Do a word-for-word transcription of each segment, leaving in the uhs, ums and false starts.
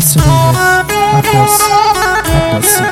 صدای عباس عباسی.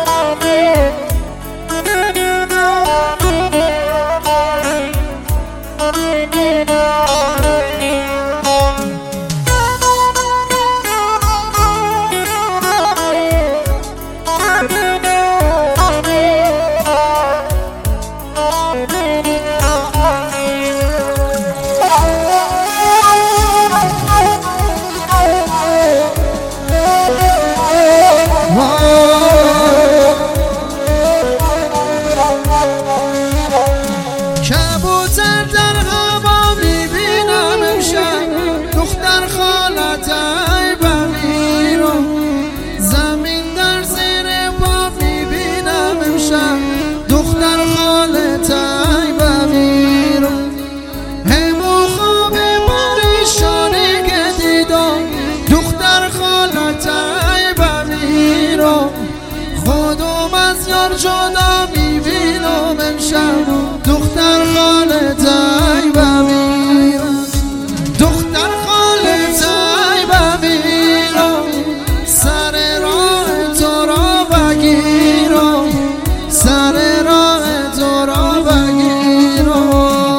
کبوتر در هوا میبینم امشب، دختر خالت ای بمیرو. زمین در زیر پا میبینم امشب، دختر خالت ای بمیرو. همو خواب پریشانی که دیدم، دختر خالت ای بمیرو. خودم از یار جدا میبینم امشب، دختر خالت ای بمیرم. دختر خالت ای بمیرم، سر راه تو را بگیرم، سر راه تو را بگیرم.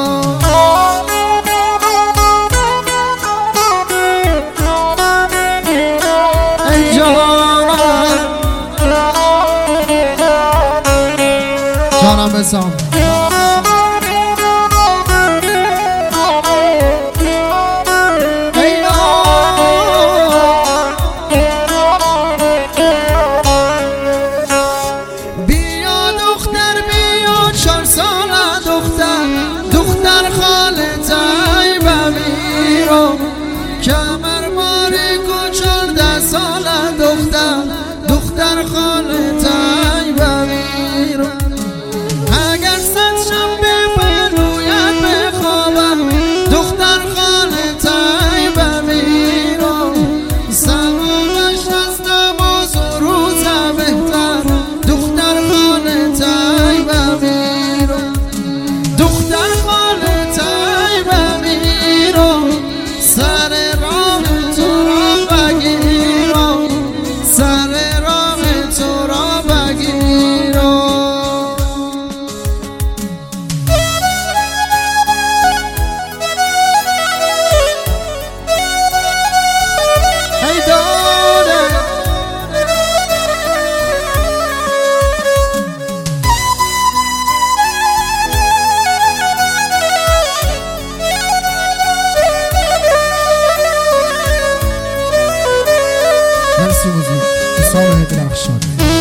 ای جانم جانم بسام کمر ماری کو چارده ساله دختر، دختر خالت ای بمیرم. اگر صد شب بر رویت بخوابم، دختر خالت ای بمیرم. سوابش از نماز و روزه بهتر، دختر خالت ای بمیرم. دختر خالت ای بمیرم، سر راه تو را بگیرم، سر راه تو را بگیرم. ای داده مرسی موزیک حسام درخشان.